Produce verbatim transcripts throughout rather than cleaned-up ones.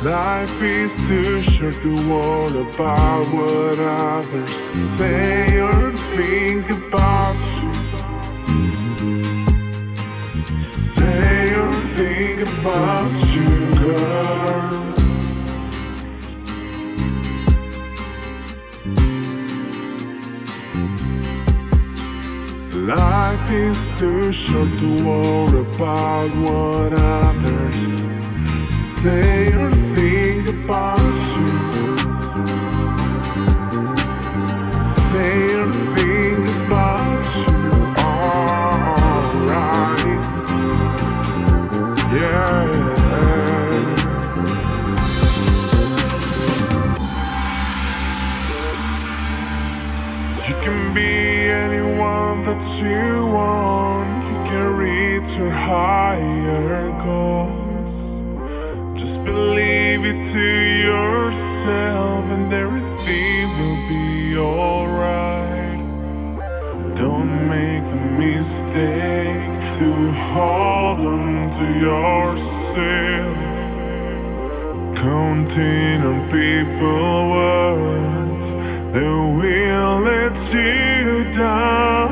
Life is too short to worry about what others say or think about you. Say or think about you, girl. Life is too short to worry about what others say or think about you. Say or think about you. Alright. Yeah. You can be anyone that you want. You can reach your higher goals. Just believe it to yourself and everything will be alright. Don't make the mistake to hold on to yourself, counting on people's words that will let you down.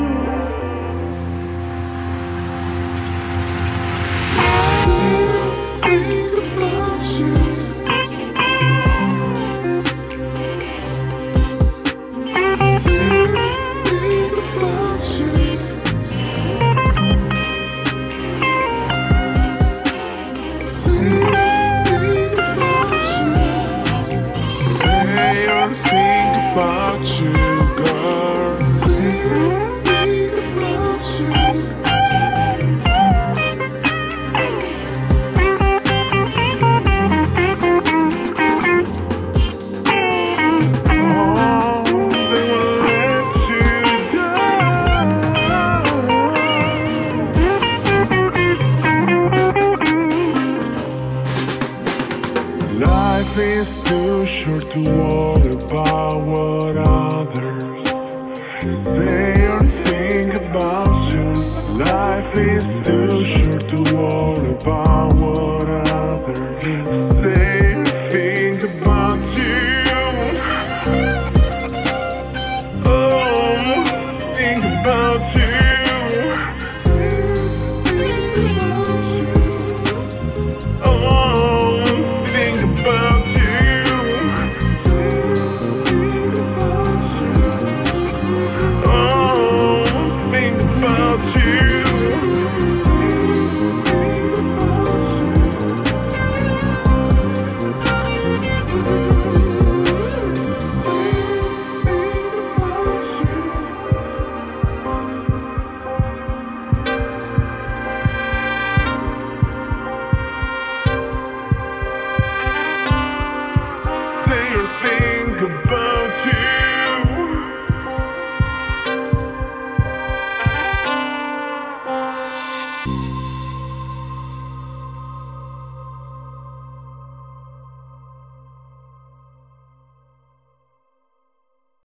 Life is too short to worry about what others say or think about you. Life is too short to worry about what others say or think about you. Oh, think about you. Say or think about you.